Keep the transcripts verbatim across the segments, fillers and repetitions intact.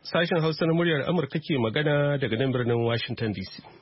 Sashen Hausa na muryar Amurka ke magana daga nan birnin Washington D C.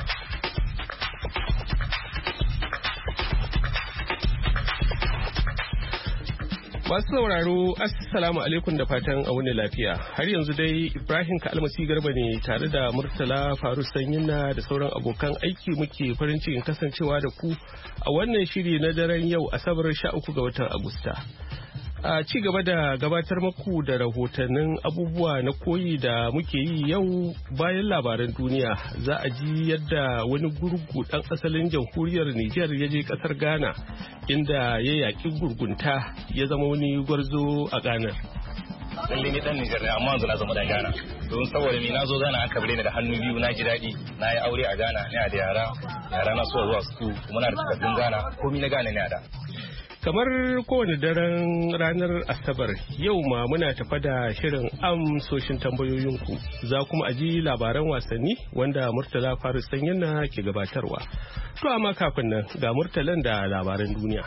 Masu sauraro, Assalamu alaikum da fatan a wani lafiya. Har yanzu dai Ibrahim Kalmasi Garba ne tare da Murtala Faru Sanyina da sauran abokan aiki muke farin cikin kasancewa da ku a wannan shiri na daren yau Asabar sha uku ga watan Agusta. A ci gaba da gabatar maku da rahotannin abubuwa na koyi da muke yi yau bayan labaran duniya za a ji yadda wani gurgu dan asalin jamhuriyar Nijar ya je kasar Ghana inda ya yaƙi gurgunta ya zama wani gwarzo a Ghana. Lalle ni dan Nijar ne amma yanzu na zama dan Ghana. Don saboda ni na zo Ghana aka bare ni da hannu biyu na ji daɗi. Na yi aure a Ghana, ina da yara, yara na so zuwa su kuma na da takardun Ghana, komai na Ghana ne da. Kamar kowane daren ranar Asabar yau ma muna tafa da shirin amsoshin tambayoyinku za kuma aji labaran wasanni wanda Murtala Faris Sanyina ke gabatarwa. To amma kafin nan ga Murtalan da labaran duniya.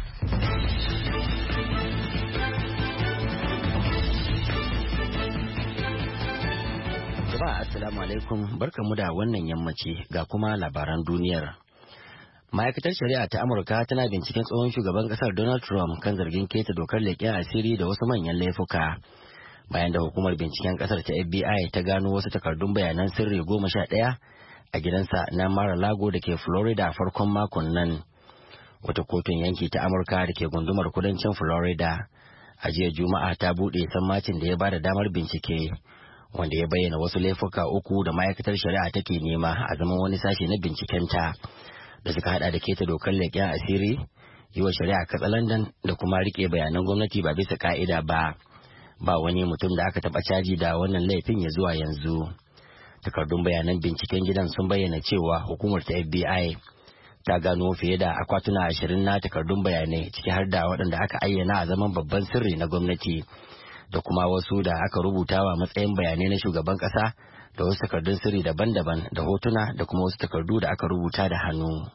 Jama'a assalamu alaikum, barkamu da wannan yammaci ga kuma labaran duniyar. Ma'aikatar shari'a ta Amurka tana binciken tsohon shugaban kasar Donald Trump kan zargin keta dokar leƙen asiri da wasu manyan laifuka. Bayan da hukumar binciken kasar ta F B I ta gano wasu takardun bayanan sirri goma sha ɗaya a gidansa na Mar-a-Lago da ke Florida a farkon makon nan. Wata kotun yanki ta Amurka da ke gundumar kudancin Florida a jiya Juma'a ta buɗe sammacin da ya bada damar bincike wanda ya bayyana wasu laifuka uku da ma'aikatar shari'a take nema a zaman wani sashe na bincikenta. Da suka hada da keta dokar leƙen asiri, yi wa shari'a katsalandan da kuma rike bayanan gwamnati ba bisa ka'ida ba. Ba wani mutum da aka taɓa caji da wannan laifin ya zuwa yanzu. Takardun bayanan binciken gidan sun bayyana cewa hukumar ta F B I ta gano fiye da akwatuna ashirin na takardun bayanai ciki har da waɗanda aka ayyana a zaman babban sirri na gwamnati da kuma wasu da aka rubutawa matsayin bayanai na shugaban ƙasa. Da wasu takardun sirri daban-daban da hotuna da kuma wasu takardu da aka rubuta da hannu.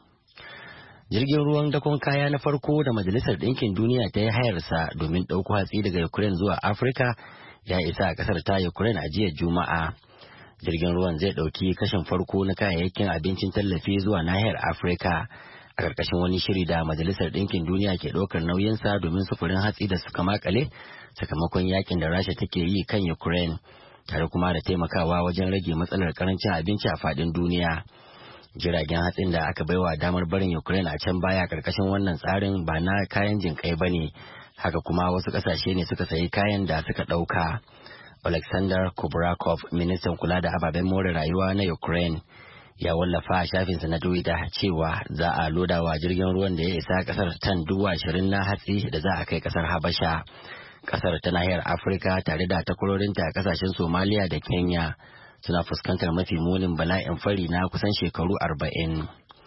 Jirgin ruwan dakon kaya na farko da Majalisar Ɗinkin Duniya ta yi hayarsa domin ɗauko hatsi daga Ukraine zuwa Afirka ya isa a ƙasar ta Ukraine a jiya Juma'a. Jirgin ruwan zai ɗauki kashin farko na kayayyakin abincin tallafi zuwa nahiyar Afirka a ƙarƙashin wani shiri da Majalisar Ɗinkin Duniya ke ɗaukar nauyinsa domin sufurin hatsi da suka makale sakamakon yakin da Rasha take yi kan Ukraine. Tare kuma da taimakawa wajen rage matsalar karancin abinci a fadin duniya. Jiragen hatsin da aka baiwa damar barin Ukraine a can baya karkashin wannan tsarin ba na kayan jinkai ba ne, haka kuma wasu kasashe ne suka sayi kayan da suka ɗauka. Alexander Kubrakov, ministan kula da ababen more rayuwa na Ukraine, ya wallafa a shafinsa na Twitter cewa za a loda wa jirgin ruwan da ya isa kasar tan dubu ashirin na hatsi da za a kai kasar Habasha. Kasar ta nahiyar Afirka tare da takwarorinta a kasashen Somaliya da Kenya suna fuskantar mafi munin bala'in fari na kusan shekaru arba'in.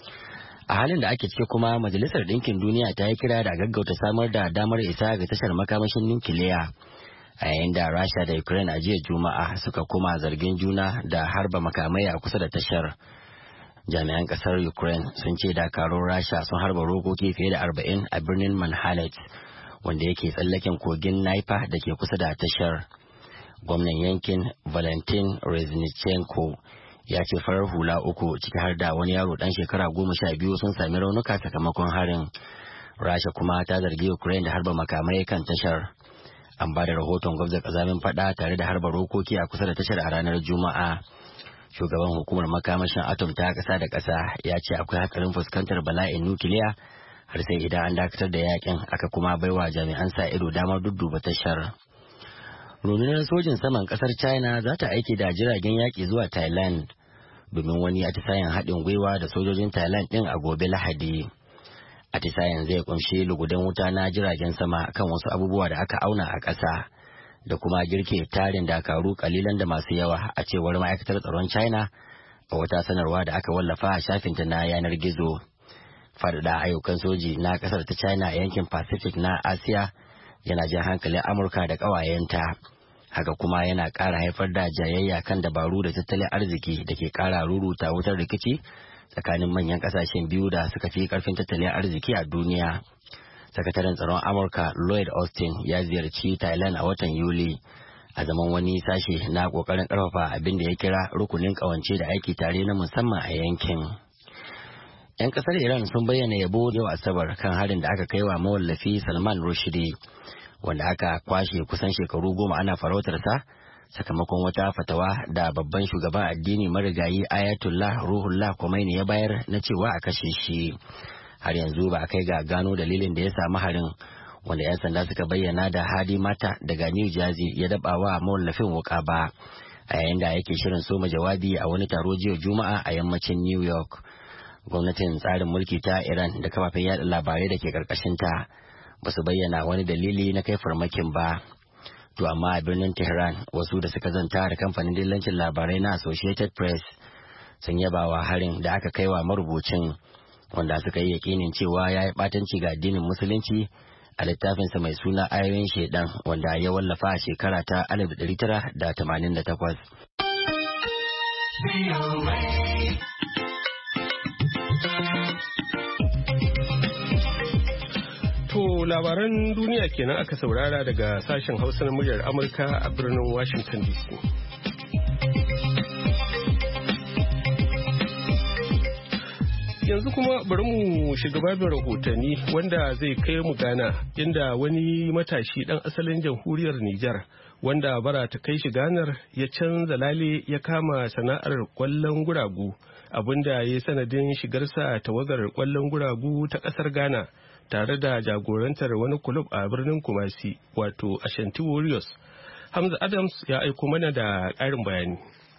A halin da ake ciki kuma Majalisar Ɗinkin Duniya ta yi kira da gaggauta samar da damar isa ga tashar makamashin nukiliya a yayin da Rasha da Ukraine a jiya Juma'a suka kuma zargin juna da harba makamai a kusa da tashar. Jami'an kasar Ukraine sun ce dakarun Rasha sun harba rokoki fiye da arba'in a birnin Manhalet, wanda yake tsallaken kogin Naifa da ke kusa da tashar. Gwamnan yankin Valentin Reznichenko ya ce farar hula uku ciki har da wani yaro dan shekara goma sha biyu sun sami raunuka sakamakon harin. Rasha kuma ta zargi Ukraine da harba makamai kan tashar. An ba da rahoton gwamnati kazamin fada tare da harba rokoki a kusa da tashar a ranar Juma'a. Shugaban hukumar makamashin atom ta kasa da kasa ya ce akwai hatsarin fuskantar bala'in nukiliya har sai idan an dakatar da yakin aka kuma baiwa jami'an sa ido damar dudduba tashar. Rundunar sojin saman kasar China za ta aiki da jiragen yaki zuwa Thailand domin wani atisayen haɗin gwiwa da sojojin Thailand ɗin a gobe Lahadi. Atisayen zai kunshi lugudan wuta na jiragen sama kan wasu abubuwa da aka auna a ƙasa da kuma girke tarin dakaru kalilan da masu yawa a cewar ma'aikatar tsaron China a wata sanarwa da aka wallafa a shafinta na yanar gizo. Faɗaɗa ayyukan soji na ƙasar ta China a yankin Pacific na Asiya yana jan hankalin Amurka da ƙawayenta. Haka kuma yana ƙara haifar da jayayya kan dabaru da tattalin arziki da ke ƙara ruruta wutar rikici tsakanin manyan ƙasashen biyu da suka fi ƙarfin tattalin arziki a duniya. Sakataren tsaron Amurka Lloyd Austin ya ziyarci Thailand a watan Yuli a zaman wani sashe na kokarin karfafa abin da ya kira rukunin kawance da aiki tare na musamman a yankin. 'Yan kasar Iran sun bayyana yabo yau Asabar kan harin da aka kai wa mawallafi Salman Rushdie, wanda aka kwashe kusan shekaru goma ana farautarsa sakamakon wata fatawa da babban shugaban addini marigayi Ayatollah Ruhollah Khomeini ya bayar na cewa a kashe shi. Har yanzu ba a kai ga gano dalilin da ya samu harin, wanda 'yan sanda suka bayyana da Hadi Mata daga New Jersey ya daba wa mawallafin wuka ba, a yayin da yake shirin soma jawabi a wani taro jiya Juma'a a yammacin New York. Gwamnatin tsarin mulki ta Iran da kafafen yada labarai da ke karkashin ta ba su bayyana wani dalili na kai farmakin ba. To amma a birnin Tehran, wasu da suka zanta da kamfanin dillancin labarai na Associated Press sun yaba wa harin da aka kai wa marubucin, wanda suka yi yakinin cewa ya yi ɓatanci ga addinin musulunci a littafinsa mai suna Ayoyin Shaidan, wanda ya wallafa a shekara ta alif ɗari tara da tamanin da takwas. To labaran duniya kenan aka saurara daga sashen Hausa na muryar Amurka a birnin Washington D C. Yanzu kuma bari mu shiga babin rahotanni wanda zai kai mu Ghana, inda wani matashi ɗan asalin jamhuriyar Nijar wanda bara ta kai shi Ganar ya canza lale ya kama sana'ar kwallon guragu, abinda ya yi sanadin shigarsa tawagar kwallon guragu ta ƙasar Ghana tare da jagorantar wani kulub a birnin Kumasi, wato Ashanti Warriors. Hamza Adams ya aiko mana da ƙarin bayani.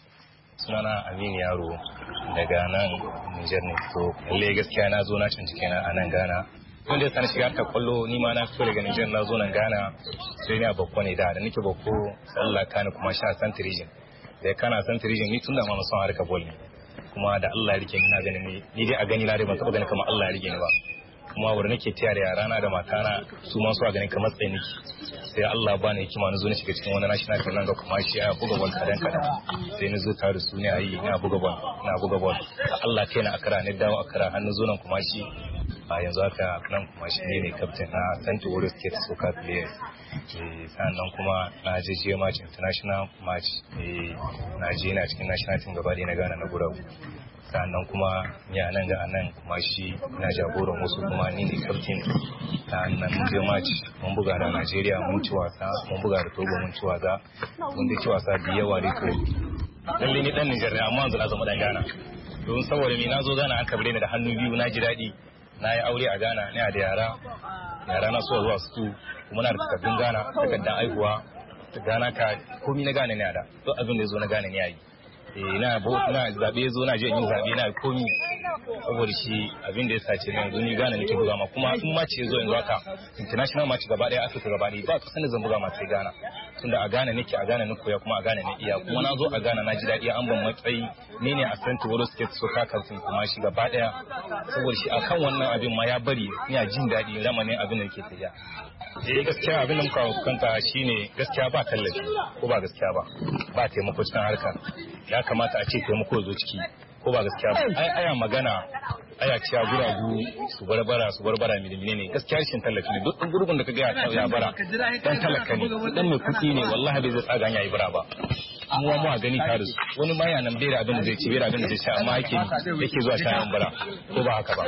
Sunana Aminu Yaro daga nan Nijar ne. To lalle gaskiya na zo na canji kenan a nan Ghana. Wanda ya sani shiga ta kwallo, ni ma na fito daga Nijar na zo nan Ghana. Sai ni a Bakko ne da da nake Bakko Allah kani kuma sha Santi Region. Da kana Santi Region ni tun da ma na son harka ball ne. Kuma da Allah ya rike ni na gani ne. Ni dai a gani na dai ban taɓa gani kamar Allah ya rike ni ba. Kuma wurin nake tiya da yarana da matana su ma su a ganin kamar tsaye nake. Sai Allah ba ni hikima na zo na shiga cikin wani national team nan ga kuma shi ya buga ball kadan kadan. Sai na zo tare da su ne ayi ina buga ball ina buga ball. Allah kai na akara ne dawo akara har na zo nan kuma shi a yanzu haka nan kuma shi ne ne captain na Santi Warriors State Soccer Players. Eh sannan kuma na je je match international match eh na je na cikin national team gaba da na Ghana na Guragu. Sannan kuma ya nan ga anan kuma shi na jagoran wasu kuma ni ne captain. Sannan mun je match mun buga da Najeriya mun ci wasa, mun buga da Togo mun ci wasa, mun da ci wasa da yawa da ko. Lalle ni dan Nijar ne amma yanzu na zama dan Ghana. Don saboda ni na zo Ghana aka bare ni da hannu biyu, na ji daɗi. Na yi aure a Ghana, ina da yara. Yara na so zuwa su kuma na da takardun Ghana, takardun aihuwa. Ghana ka komai na Ghana ne a da. Duk abin da ya zo na Ghana ne yayi. Ina na zabe zo na je yin zabe na komi saboda shi abin da ya sace yanzu ni Ghana nake buga ma, kuma in match ya zo yanzu haka international match gaba daya Africa gaba daya ba kasan da zan buga ma sai Ghana, tunda a Ghana nake a Ghana ne koya kuma a Ghana ne iya, kuma na zo a Ghana na ji dadi an ban matsayi ni ne a Santi Warriors State Soccer Council kuma shi gaba daya saboda shi akan wannan abin ma ya bari ina jin dadi ramanin abin da yake tafiya. Eh gaskiya abin da muka kanta shine gaskiya ba tallafi ko ba gaskiya ba ba taimako cikin harkar. Ya kamata a ce taimako zo ciki ko ba gaskiya ba. Ai aya magana aya ciya guragu su barbara su barbara mi da mine ne gaskiya shin tallafi ne, duk gurgun da kaga ya ya bara dan talaka ne dan mai kuɗi ne wallahi bai zai tsaga ya yi bara ba. Mu mu a gani tare su wani ma yana nan bai da abin da zai ci bai da abin da zai sha amma yake yake zuwa shayan bara ko ba haka ba.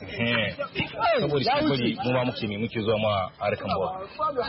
Eh saboda shi bari mu ma muke ne muke zuwa ma harkan bawa.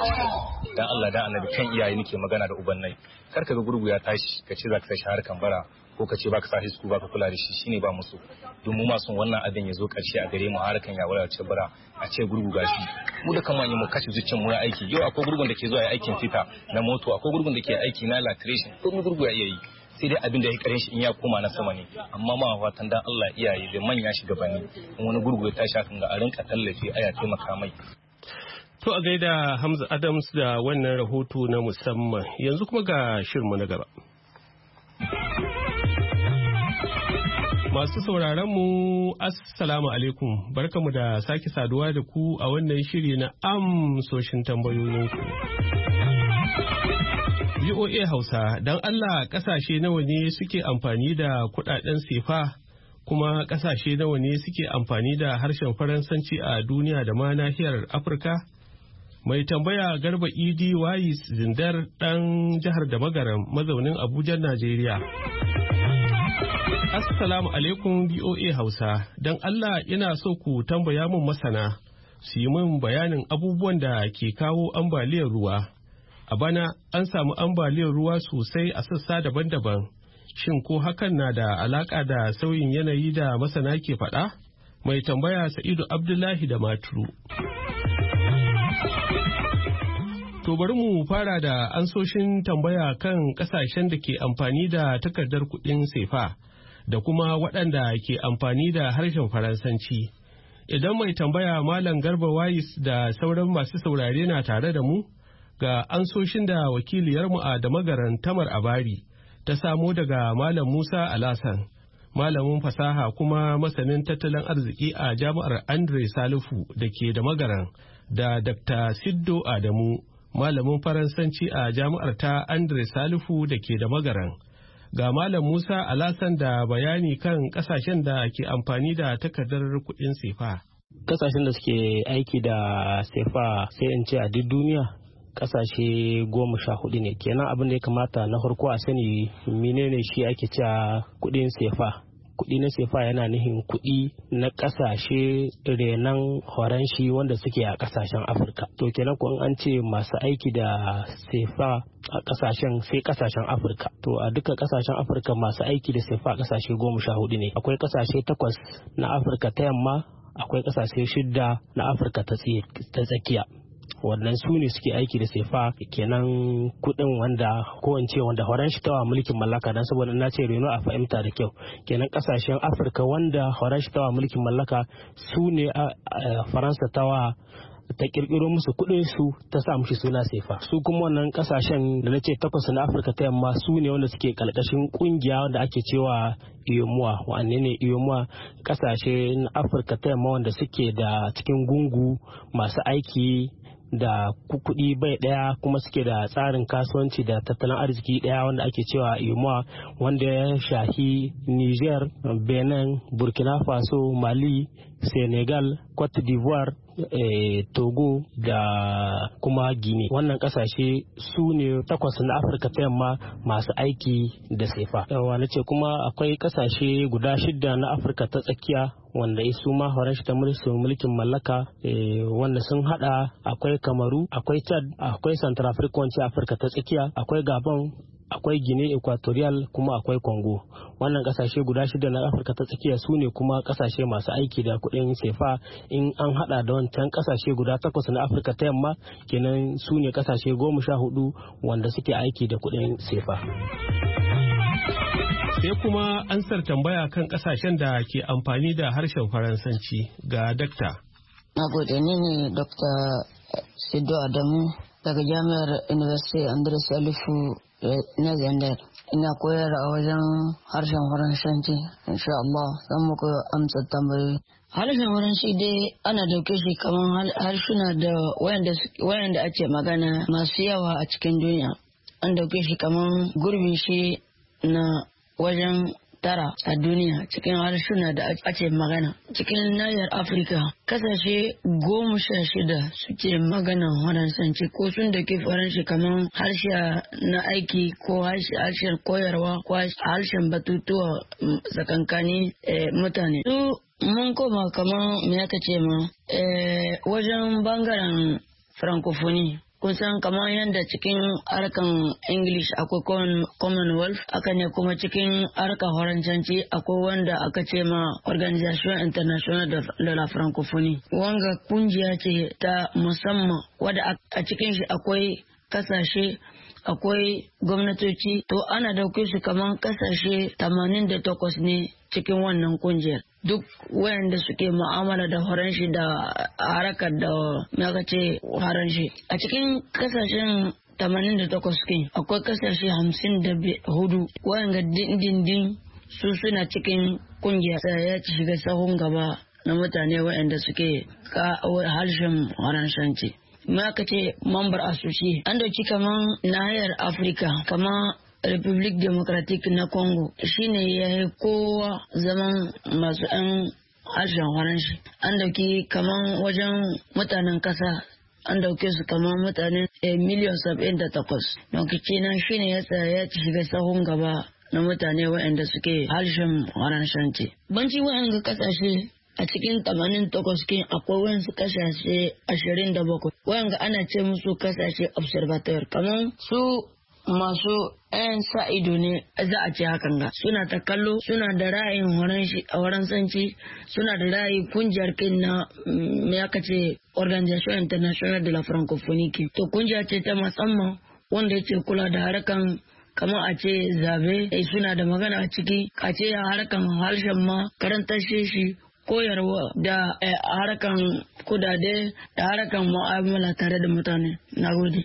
Dan Allah dan Annabi kan iyaye nake magana da ubannai, kar ka ga gurgu ya tashi ka ce za ka tashi harkan bara ko ka ce baka sa hisku baka kula da shi, shine ba musu. Don mu ma son wannan abin ya zo karshe a gare mu harkan ya wala ce bara a ce gurgu gashi mu da kamar mu kashe zuciyar mu ya aiki. Yau akwai gurgun da ke zuwa ya aikin fita na moto, akwai gurgun da ke aiki na lateration, ko mu gurgu ya iya yi sai dai abin da ya karin shi in ya koma na sama ne. Amma ma fatan dan Allah iyaye da manya shugabanni in wani gurgu ya tashi kan ga a rinka tallafi aya taimaka mai. To a gaida Hamza Adams da wannan rahoto na musamman. Yanzu kuma ga shirinmu na gaba. Masu sauraron mu assalamu alaikum, barkamu da sake saduwa da ku a wannan shiri na amsoshin tambayoyinku. V O A Hausa, don Allah kasashe nawa ne suke amfani da kudaden sefa, kuma kasashe nawa ne suke amfani da harshen Faransanci a duniya da ma nahiyar Afirka? Mai tambaya Garba Idi Wayis Zindar ɗan jihar da Magaram mazaunin Abuja, Najeriya. Assalamu alaikum B O A Hausa. Don Allah ina so ku tambaya mun masana su yi min bayanin abubuwan da ke kawo ambaliyar ruwa. A bana an samu ambaliyar ruwa sosai a sassa daban-daban. Shin ko hakan na da alaka da sauyin yanayi da masana ke faɗa? Mai tambaya Sa'idu Abdullahi da Maturu. To bari mu fara da ansoshin tambaya kan kasashen da ke amfani da takardar kuɗin sefa da kuma waɗanda ke amfani da harshen Faransanci. Idan mai tambaya Malam Garba Wayis da sauran masu saurare na tare da mu, ga ansoshin da wakiliyarmu a Damagaran Tamar Abari ta samo daga Malam Musa Alasan, malamin fasaha kuma masanin tattalin arziki a Jami'ar Andre Salifu da ke Damagaran, da Dakta Siddo Adamu, malamin Faransanci a Jami'ar ta Andre Salifu da ke Damagaran. Ga Malam Musa Alasan da bayani kan kasashen da ke amfani da takardar kuɗin sefa. Kasashen da suke aiki da sefa sai in ce a duk duniya kasashe goma sha hudu ne. Kenan abin da ya kamata na farko a sani menene shi ake cewa kuɗin sefa. Kuɗi na sefa yana nufin kuɗi na ƙasashe renan horanshi wanda suke a ƙasashen Afirka. To kenan ko an ce masu aiki da sefa a ƙasashen sai ƙasashen Afirka. To a duka ƙasashen Afirka masu aiki da sefa a ƙasashe goma sha hudu ne. Akwai ƙasashe takwas na Afirka ta yamma, akwai ƙasashe shidda na Afirka ta tsakiya. Wannan su ne suke aiki da sefa, kenan kudin wanda ko in ce wanda horon shi tawa mulkin mallaka, dan saboda na ce reno a fahimta da kyau, kenan kasashen Afirka wanda horon shi tawa mulkin mallaka su ne a Faransa tawa ta kirkiro musu kudin su ta sa mushi suna sefa. Su kuma wannan kasashen da na ce takwas na Afirka ta yamma su ne wanda suke kalkashin kungiya wanda ake cewa iyomuwa. Wanne ne iyomuwa? Kasashe na Afirka ta yamma wanda suke da cikin gungu masu aiki da kuɗi bai ɗaya kuma suke da tsarin kasuwanci da tattalin arziki ɗaya wanda ake cewa iyomuwa, wanda ya shahi Niger, Benin, Burkina Faso, Mali, Senegal, Cote d'Ivoire, eh, Togo da kuma Guinea. Wannan kasashe su ne takwas na Afirka ta yamma masu aiki da sefa. Yawa na ce kuma akwai kasashe guda shida na Afirka ta tsakiya wanda su ma horon shi ta mulkin mallaka, eh, wanda sun hada akwai Kamaru, akwai Chad, akwai Central Africa wance Afirka ta tsakiya, akwai Gabon, akwai Guinea Equatorial, kuma akwai Congo. Wannan kasashe guda shida na Afirka ta tsakiya su ne kuma kasashe masu aiki da kuɗin sefa. In an hada da wancan kasashe guda takwas na Afirka ta yamma, kenan su ne kasashe goma sha hudu wanda suke aiki da kuɗin sefa. Sai kuma ansar tambaya kan kasashen da ke amfani da harshen Faransanci ga Dakta. Na gode, ni ne Dokta Siddo Adamu daga Jami'ar University Andre Salifu na Zandar. Ina koyar a wajen harshen Faransanci. Insha Allah zan muku amsa tambayoyi. Harshen Faransanci dai ana dauke shi kamar harsuna da wayanda ake magana masu yawa a cikin duniya. An dauke shi kamar gurbin shi na wajen tara a duniya cikin harsuna da ake magana. Cikin nahiyar Afirka, kasashe goma sha shida suke maganan Faransanci ko sun da ke Faransanci kamar harshe na aiki ko harshen koyarwa ko harshen batutuwa tsakankani mutane. Su mun koma kamar me aka ce ma wajen bangaren Francophonie. Kun san kamar yadda cikin harkan English akwai Commonwealth, aka ne kuma cikin harkar Faransanci akwai wanda aka ce ma Organisation Internationale de la Francophonie. Wanga kungiya ce ta musamman wadda a cikin shi akwai kasashe, akwai gwamnatoci, to ana dauke su kamar kasashe tamanin da takwas ne cikin wannan kungiyar. Duk wayanda suke mu'amala da faranshi da harakar da maka ce faranshi. A cikin kasashen tamanin da takwas kin akwai kasashe hamsin da hudu wayanda dindindin su suna cikin kungiyar ya shiga sahun gaba na mutane wayanda suke ka harshen faransanci. Maka ce mambar asushi an dauki kaman nahiyar Afirka kaman Republic Democratic na Congo shine ya yi kowa zaman masu 'yan harshen faranshi. An dauki kaman wajen mutanen kasa an dauke su kamar mutane miliyan saba'in da takwas. Don kenan shine ya tsaya ya shiga sahun gaba na mutane waɗanda suke harshen Faransanci. Banci waɗanda kasashe a cikin tamanin takwas kin akwai wasu kasashe ashirin da bakwai waɗanda ana ce musu kasashe observateur, kamar su masu yan sa ido ne za a ce hakan ga suna ta kallo, suna da ra'ayin Faransanci, suna da ra'ayi kungiyar kin na me aka ce Organisation International de la Francophonie. To kungiya ce ta musamman wanda yake kula da harkan kamar a ce zabe, suna da magana a ciki, a ce harkan harshen ma karantar shi, koyarwa da harkan kudade da harkan mu'amala tare da mutane. Na gode.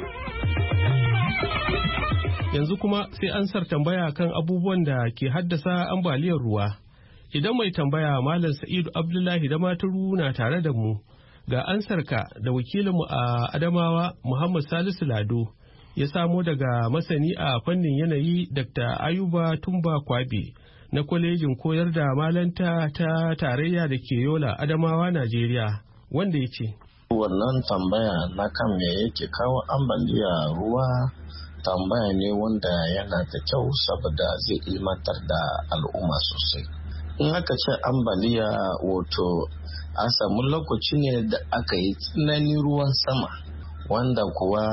Yanzu kuma sai ansar tambaya kan abubuwan da ke haddasa ambaliyar ruwa. Idan mai tambaya Malam Sa'idu Abdullahi da Maturu na tare da mu, ga ansarka da wakilinmu a Adamawa Muhammad Salisu Lado ya samo daga masani a fannin yanayi Dakta Ayuba Tumba Kwabe na kwalejin koyar da malanta ta tarayya da ke Yola, Adamawa, Najeriya, wanda ya ce. Wannan tambaya na kan me yake kawo ambaliya ruwa tambaya ne wanda yana da kyau saboda zai ilmantar da al'umma sosai. In aka ce ambaliya wato a samu lokaci ne da aka yi tsananin ruwan sama wanda kuwa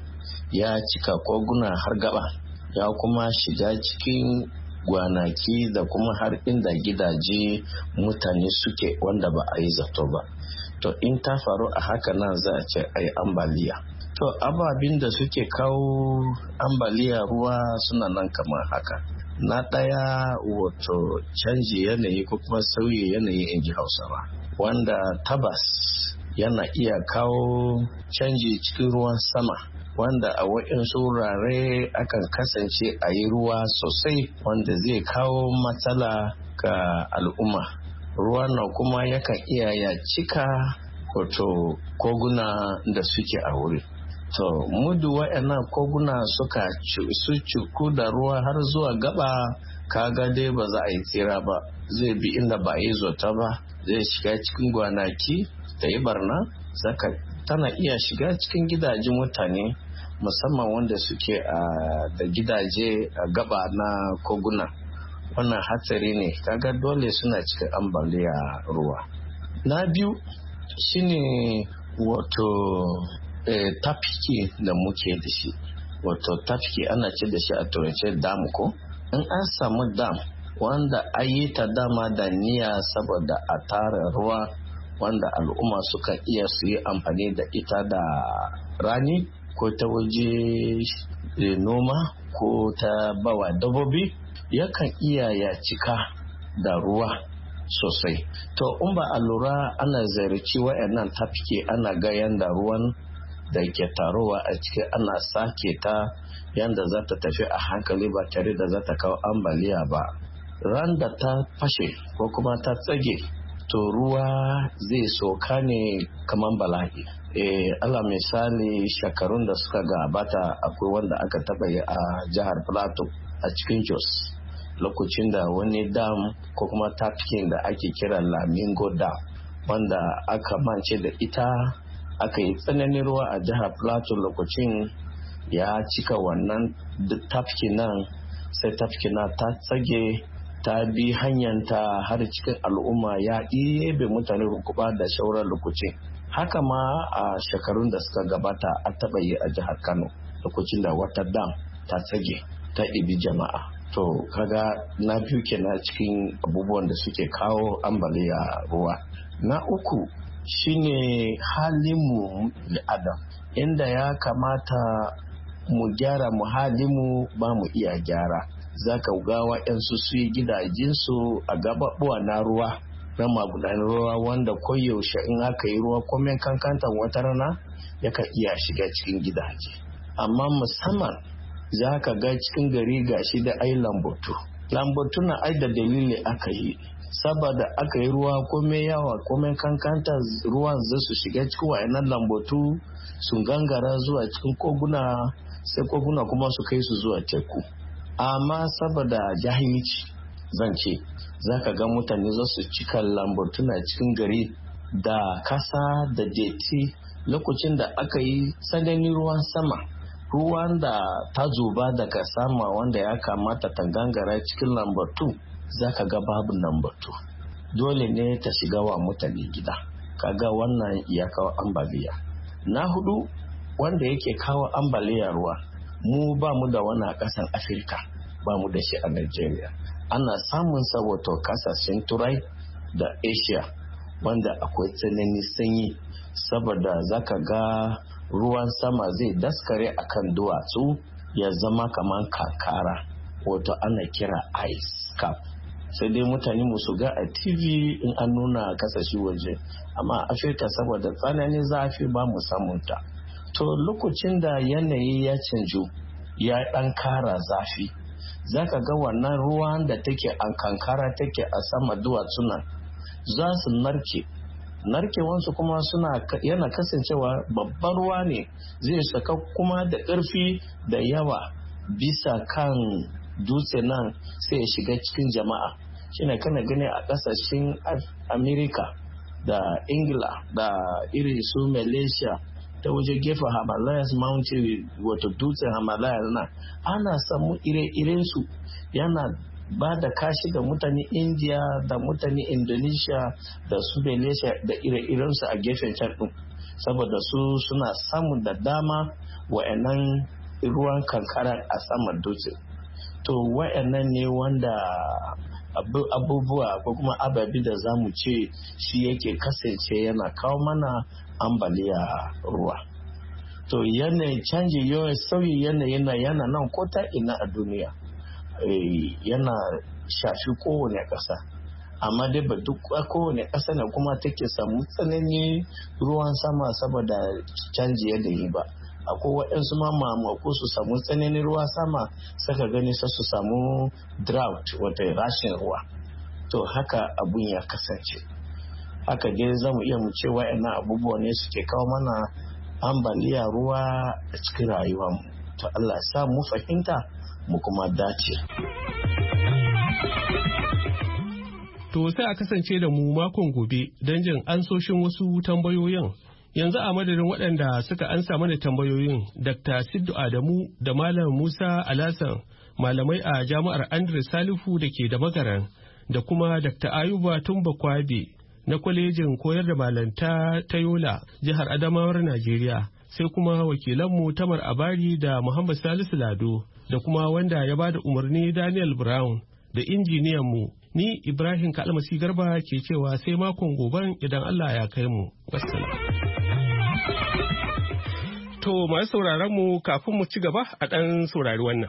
ya cika koguna har gaba ya kuma shiga cikin gwanaki da kuma har inda gidaje mutane suke wanda ba a yi zato ba. To in ta faru a haka nan za a ce ai ambaliya. To ababin da suke kawo ambaliya ruwa suna nan kamar haka. Na ɗaya wato canji yanayi ko kuma sauyi yanayi in ji Hausawa, wanda tabas yana iya kawo canji cikin ruwan sama, wanda a waɗansu wurare akan kasance a yi ruwa sosai wanda zai kawo matsala ga al'umma. Ruwa na kuma yakan iya ya cika wato koguna da suke a wuri. To mudu wa'annan koguna suka su cuku da ruwa har zuwa gaba, kaga dai ba za a yi tsira ba, zai bi inda ba a yi zota ba, zai shiga cikin gwanaki da yi barna, zaka tana iya shiga cikin gidajen mutane musamman wanda suke a da gidaje a gaba na koguna. Wannan hatsari ne, kaga dole suna cikin ambaliya ruwa. Na biyu shine wato Eh, tafki da muke da shi, wato tafki ana ce da shi a turance dam ko. In an samu dam wanda ayi ta dama da niyya saboda a tara ruwa wanda al'umma suka iya su yi amfani da ita da rani ko ta waje e, noma ko ta bawa dabbobi, yakan iya ya cika da ruwa sosai. To in ba a lura ana ziyarci wa'annan tafki ana ga yanda ruwan da ke tarowa a ciki ana sake ta yadda za ta tafi a hankali ba tare da za ta kawo ambaliya ba. Ran da ta fashe ko kuma ta tsage, to ruwa zai soka ne kamar bala'i. E, ala misali shekarun da suka gabata akwai wanda aka taba yi a jihar Plateau a cikin Jos, lokacin da wani dam ko kuma tafkin da ake kira Lamingo Dam wanda aka mance da ita, aka yi tsananin ruwa a jihar Plateau lokacin ya cika wannan tafki nan, sai tafki na ta tsage ta bi hanyanta har cikin al'umma ya ɗebe mutane rukuba da shauran lokacin. Haka ma a shekarun da suka gabata a taɓa yi a jihar Kano lokacin da wata dam ta tsage ta ɗibi jama'a. To kaga na biyu kenan cikin abubuwan da suke kawo ambaliya ruwa. Na uku shine halinmu da adam, inda ya kamata mu gyara muhallinmu ba mu iya gyara. Za ka ga waɗansu su yi gidajensu a gabaɓuwa na ruwa, na magudanar ruwa wanda koyaushe in aka yi ruwa komen kankantar wata rana yakan iya shiga cikin gidaje. Amma musamman za ka ga cikin gari gashi da ai lambatu. Lambatu na ai da dalili aka yi. Saboda aka yi ruwa kome yawa kome kankanta ruwan zai su shiga cikin wayannan lambatu, sun gangara zuwa cikin koguna, sai koguna kuma su kai su zuwa teku. Amma saboda jahilci zan ce, za ka ga mutane za su cika lambatu na cikin gari da kasa da deti lokacin da aka yi tsananin ruwan sama, ruwan da ta zuba daga sama wanda ya kamata ta gangara cikin lambatu, za ka ga babu lambatu. Dole ne ta shiga wa mutane gida. Kaga wannan ya kawo ambaliya. Na hudu wanda yake kawo ambaliya ruwa, mu ba mu da wani a ƙasar Afirka, ba mu da shi a Nigeria. Ana samun sa wato kasashen Turai da Asia wanda akwai tsananin sanyi, saboda zaka ga ruwan sama zai daskare akan duwatsu ya zama kamar kankara, wato ana kira ice cap. Sai dai mutane musu ga a T V in an nuna kasashe waje, amma a Afirka saboda tsananin zafi ba mu samunta. To lokacin da yanayi ya canju ya ɗan kara zafi, zaka ga wannan ruwan da take an kankara take a sama duwatsu nan za su narke. Narkewansu kuma suna yana kasancewa babban ruwa ne, zai saka kuma da ƙarfi da yawa bisa kan dutse nan sai ya shiga cikin jama'a. Shine kana gani a ƙasashen Amerika da Ingila da irin su Malaysia ta waje gefen Himalayas Mountain, wato dutsen Himalayas na ana samu ire-irensu yana ba da kashi da mutane India da mutane Indonesia da su Malaysia da ire-irensu a gefen can ɗin, saboda su suna samun da dama wa'annan ruwan kankara a saman dutse. To wa'annan ne wanda abubuwa ko kuma ababi da za mu ce shi yake kasance yana kawo mana ambaliya ruwa. To yanayin canji yawan sauyi yanayin yana nan ko ta ina a duniya, yana shafi kowane ƙasa, amma dai ba duk kowane ƙasa ne kuma take samu tsanani ruwan sama saboda canji yanayi ba. Akwai waɗansu ma mamaku su samu tsananin ruwa sama saka gani sai su samu drought, wata rashin ruwa. To haka abun ya kasance. Haka dai za mu iya mu ce wa'annan abubuwa ne suke kawo mana ambaliya ruwa a cikin rayuwarmu. To Allah ya sa mu fahimta mu kuma dace. To sai a kasance da mu makon gobe don jin ansoshin wasu tambayoyin. Yanzu a madadin waɗanda suka ansa mana tambayoyin, Dakta Siddu Adamu da Malam Musa Alasan, malamai a Jami'ar Andres Salifu da ke da Magaran, da kuma Dakta Ayuba Tumba Kwabe na Kwalejin Koyar da Malanta ta Yola, Jihar Adamawar Najeriya, sai kuma wakilanmu Tamar Abari da Muhammad Salisu Lado, da kuma wanda ya bada umarni Daniel Brown, da injiniyanmu ni Ibrahim Kalmasi Garba ke cewa sai makon goben idan Allah ya kai mu. Wassalam. To masu sauraron mu kafin mu ci gaba a ɗan saurari wannan.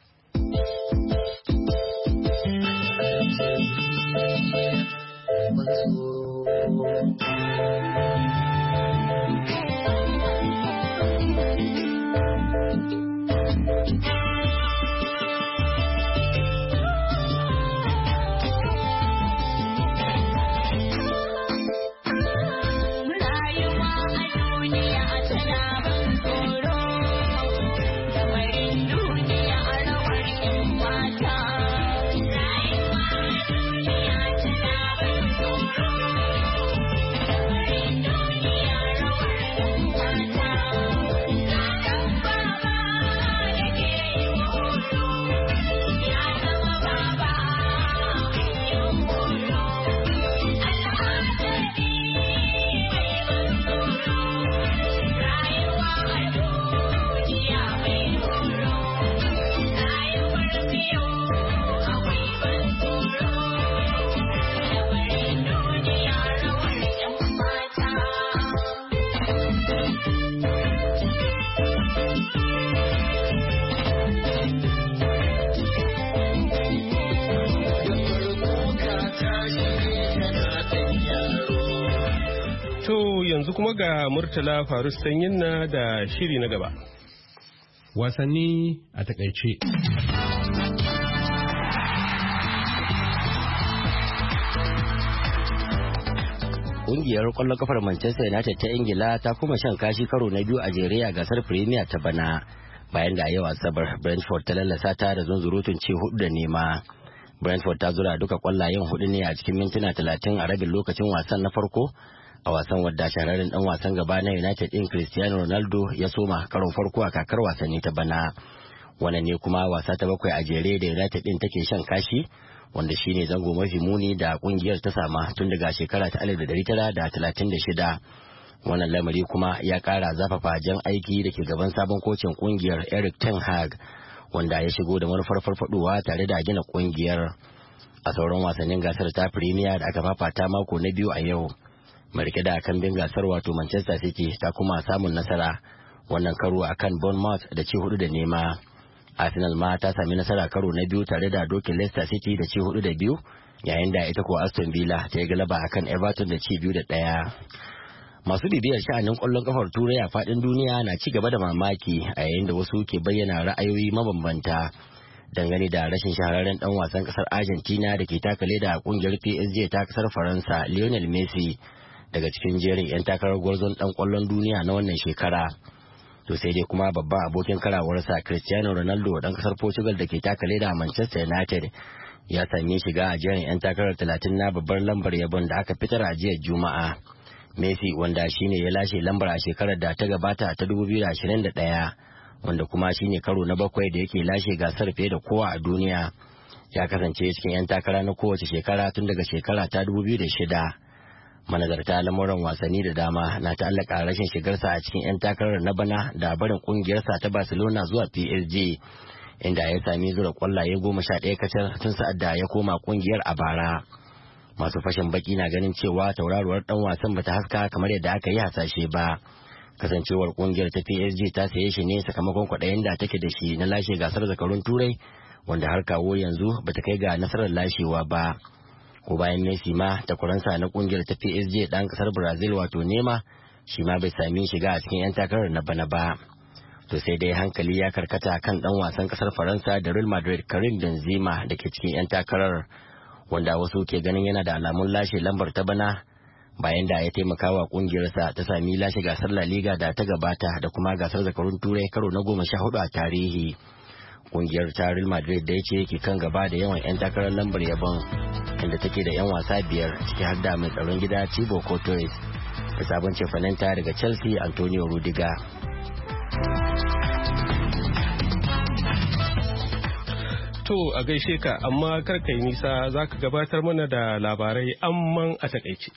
Yanzu kuma ga Murtala Faru Sanyinna da shiri na gaba. Wasanni a takaice. Ƙungiyar ƙwallon kafar Manchester United ta Ingila ta kuma shan kashi karo na biyu a jere a gasar Premier ta bana, bayan da a yau Asabar Brentford ta lallasa ta da zunzurutun ci hudu da nema. Brentford ta zura duka ƙwallayen hudu ne a cikin mintuna talatin a rabin lokacin wasan na farko, a wasan wadda shahararren dan wasan gaba na United din Cristiano Ronaldo ya soma karon farko a kakar wasanni ta bana. Wannan ne kuma wasa ta bakwai a jere da United din take shan kashi, wanda shine zango mafi muni da kungiyar ta sama tun daga shekara ta alif da ɗari tara da talatin da shida. Wannan lamari kuma ya kara zafafa jan aiki da ke gaban sabon kocin kungiyar Erik ten Hag, wanda ya shigo da manufar farfadowa tare da gina kungiyar. A sauran wasannin gasar ta Premier da aka fafata mako na biyu a yau, mai rike da kambin gasar wato Manchester City ta kuma samun nasara, wannan karo akan Bournemouth da ci hudu da nema. Arsenal ma ta sami nasara karo na biyu tare da dokin Leicester City da ci hudu da biyu, yayin da ita ko Aston Villa ta yi galaba akan Everton da ci biyu da ɗaya. Masu bibiyar sha'anin ƙwallon kafar Turai a faɗin duniya na ci gaba da mamaki a yayin da wasu ke bayyana ra'ayoyi mabambanta dangane da rashin shahararren dan wasan kasar Argentina da ke taka leda a kungiyar P S G ta kasar Faransa Lionel Messi daga cikin jerin 'yan takarar gwarzon dan ƙwallon duniya na wannan shekara. To sai dai kuma babban abokin karawarsa Cristiano Ronaldo dan kasar Portugal da ke taka leda a Manchester United ya sami shiga a jerin 'yan takarar talatin na babbar lambar yabon da aka fitar a jiya Juma'a. Messi, wanda shine ya lashe lambar a shekarar da ta gabata ta dubu biyu da ashirin da ɗaya, wanda kuma shine karo na bakwai da yake lashe gasar fiye da kowa a duniya, ya kasance cikin 'yan takara na kowace shekara tun daga shekara ta dubu biyu da shida. Manazarta lamuran wasanni da dama na ta'allaka rashin shigarsa a cikin 'yan takarar na bana da barin kungiyarsa ta Barcelona zuwa P S G, inda ya sami zura kwallaye goma sha ɗaya kacal tun sa'ad da ya koma kungiyar a bara. Masu fashin baki na ganin cewa tauraruwar dan wasan bata haska kamar yadda aka yi hasashe ba, kasancewar kungiyar ta P S G ta saye shi ne sakamakon kwaɗayin da take da shi na lashe gasar zakarun turai, wanda har kawo yanzu bata kai ga nasarar lashewa ba. Ko bayan Messi ma takwaransa na kungiyar ta P S G dan kasar Brazil wato Neymar shi ma bai sami shiga a cikin 'yan takarar na bana ba. To sai dai hankali ya karkata kan dan wasan kasar Faransa da Real Madrid Karim Benzema da ke cikin 'yan takarar, wanda wasu ke ganin yana da alamun lashe lambar ta bana bayan da ya taimaka wa kungiyarsa ta sami lashe gasar La Liga da ta gabata da kuma gasar zakarun turai karo na goma sha hudu a tarihi. Kungiyar ta Real Madrid da ya ce ke kan gaba da yawan 'yan takarar lambar yabon, inda take da 'yan wasa biyar ciki har da mai tsaron gida Thibaut Courtois da sabon cefanenta daga Chelsea Antonio Rudiger. To a gaishe ka, amma kar kai nisa za ka gabatar mana da labarai amman a takaice.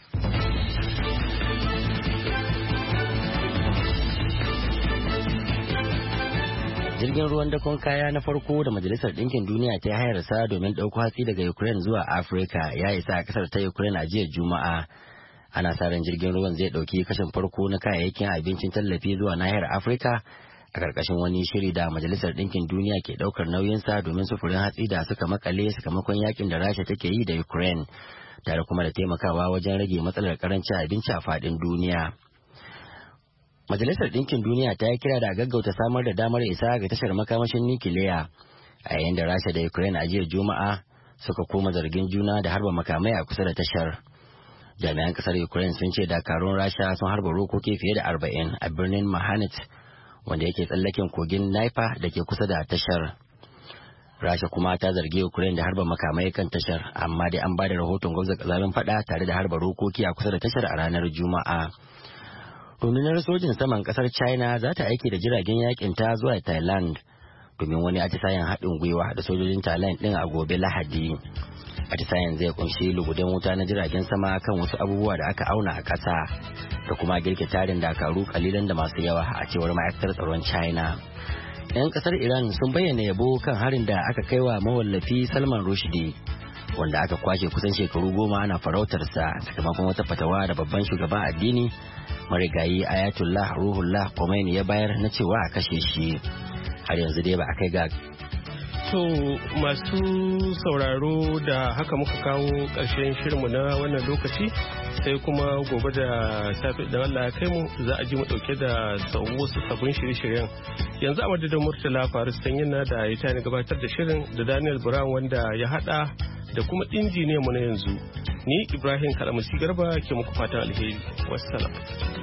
Jirgin ruwan dakon kaya na farko da Majalisar Ɗinkin Duniya ta hayarsa domin ɗauko hatsi daga Ukraine zuwa Afirka ya isa a ƙasar ta Ukraine a jiya Juma'a. Ana sa ran jirgin ruwan zai ɗauki kashin farko na kayayyakin abincin tallafi zuwa nahiyar Afirka a ƙarƙashin wani shiri da Majalisar Ɗinkin Duniya ke ɗaukar nauyinsa domin sufurin hatsi da suka makale sakamakon yakin da Rasha take yi da Ukraine, tare kuma da taimakawa wajen rage matsalar karancin abinci a faɗin duniya. Majalisar Ɗinkin Duniya ta yi kira da gaggauta samar da damar isa ga tashar makamashin nukiliya a yayin da Rasha da Ukraine a jiya Juma'a suka koma zargin juna da harba makamai a kusa da tashar. Jami'an ƙasar Ukraine sun ce dakarun Rasha sun harba rokoki fiye da arba'in a birnin Mahanit, wanda yake tsallaken kogin Naifa da ke kusa da tashar. Rasha kuma ta zargi Ukraine da harba makamai kan tashar, amma dai an ba da rahoton gwamnati kazamin fada tare da harba rokoki a kusa da tashar a ranar Juma'a. Rundunar sojin saman kasar China za ta aiki da jiragen yakin ta zuwa Thailand domin wani atisayen haɗin gwiwa da sojojin Thailand ɗin a gobe Lahadi. Atisayen zai kunshi lugudan wuta na jiragen sama kan wasu abubuwa da aka auna a ƙasa da kuma girke tarin dakaru kalilan da masu yawa a cewar ma'aikatar tsaron China. 'Yan kasar Iran sun bayyana yabo kan harin da aka kai wa mawallafi Salman Rushdie, wanda aka kwashe kusan shekaru goma ana farautarsa sakamakon wata fatawa da babban shugaban addini marigayi Ayatollah Ruhullah Khomeini ya bayar na cewa a kashe shi. Har yanzu dai ba a kai ga To masu sauraro da haka muka kawo ƙarshen shirinmu na wannan lokaci, sai kuma gobe da safe da Allah ya kai mu za a ji mu ɗauke da wasu sabbin shirye-shiryen. Yanzu a madadin Murtala Faris Sanyina da ya tani gabatar da shirin da Daniel Brown wanda ya haɗa da kuma injiniyan mu na yanzu. Ni Ibrahim Kalamasi Garba ke muku fatan alheri. Wassalam.